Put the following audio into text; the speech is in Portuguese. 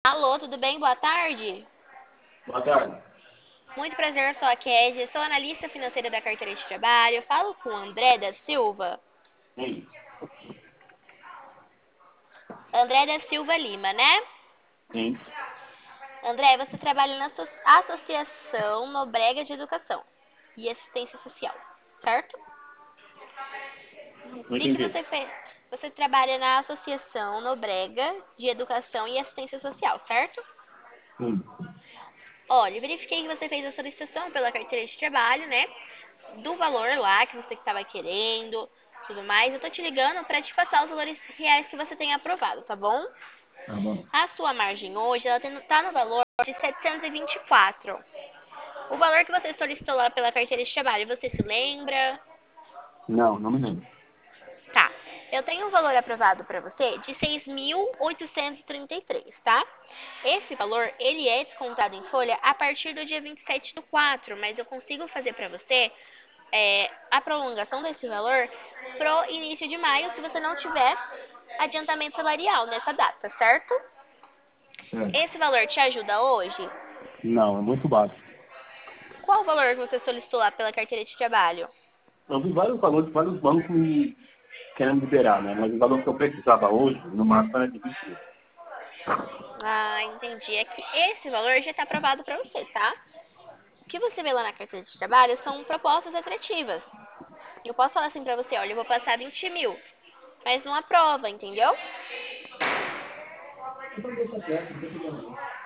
Alô, tudo bem? Boa tarde. Boa tarde. Muito prazer, eu sou a Kézia, sou analista financeira da carteira de trabalho. Falo com o André da Silva. Sim, André da Silva Lima, né? sim. André, você trabalha na Associação Nobrega de Educação e Assistência Social, certo? Não O que entendi. você fez? Você trabalha na Associação Nobrega de Educação e Assistência Social, certo? Sim. Olha, eu verifiquei que você fez a solicitação pela carteira de trabalho, né? Do valor lá que você estava querendo, tudo mais. Eu tô te ligando para te passar os valores reais que você tem aprovado, tá bom? Tá bom. A sua margem hoje, ela tá no valor de 724. O valor que você solicitou lá pela carteira de trabalho, você se lembra? Não, não me lembro. Tá. Eu tenho um valor aprovado para você de 6.833, tá? Esse valor, ele é descontado em folha a partir do dia 27 do 4, mas eu consigo fazer para você a prolongação desse valor pro início de maio, se você não tiver adiantamento salarial nessa data, certo? Certo. Esse valor te ajuda hoje? Não, é muito baixo. Qual o valor que você solicitou lá pela carteira de trabalho? Eu vi vários valores, vários bancos me querendo liberar, né? Mas o valor que eu precisava hoje, no máximo, era de 20 mil. Ah, entendi. É que esse valor já está aprovado para você, tá? O que você vê lá na carteira de trabalho são propostas atrativas. Eu posso falar assim pra você, olha, eu vou passar 20 mil, mas não aprova, entendeu? Então deixa quieto, não tem problema não.